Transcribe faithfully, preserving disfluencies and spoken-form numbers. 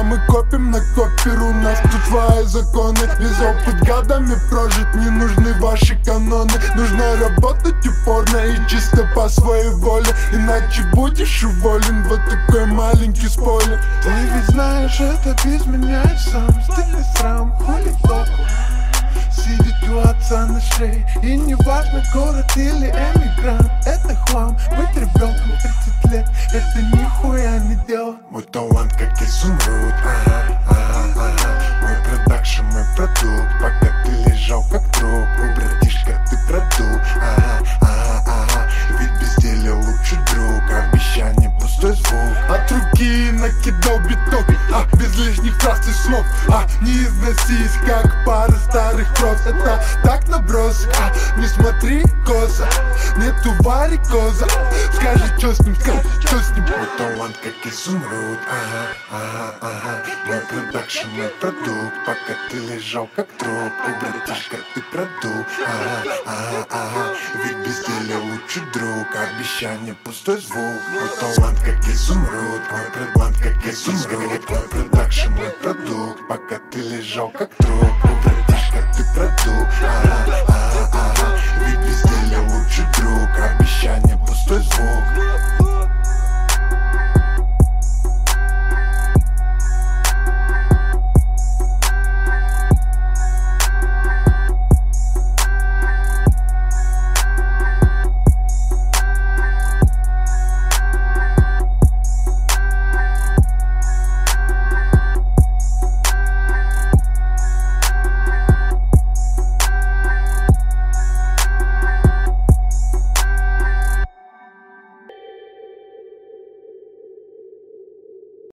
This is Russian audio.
мы копим на копер, у нас тут свои законы. Весь опыт годами прожит, не нужны ваши каноны. Нужно работать упорно и чисто по своей воле, иначе будешь уволен. Вот такой маленький спойлер. Ты ведь знаешь, это без меня и сам стыдный срам, хули толку. Сидит у отца на шее, и не важно, город или эмигрант. Это хлам, быть ребенком тридцать лет, это нихуя не дело. Мой талант как изумруд, ага, ага, ага. Мой продакшн, мой продукт, пока ты лежал как труп. У братишка ты продул, ага, ага, ага. Ведь безделье лучший друг, обещание пустой звук. От руки накидал биток, а без лишних фраз и слов. А не износись, как пара старых проз. Это так наброс, а не смотри коза, нету варикоза. Скажи, что с ним, скажи, что с ним. Мой талант как изумруд, ага, ага, ага. Мой продакшн, мой продукт, пока ты лежал как труп. У братишка ты продул, ага, ага, ага. Ведь безделье лучший друг, обещание пустой звук. Мой талант как изумруд, мой талант как изумруд. Мой продакшн, мой продукт, пока ты лежал как труп. У братишка ты продул, ага, ага.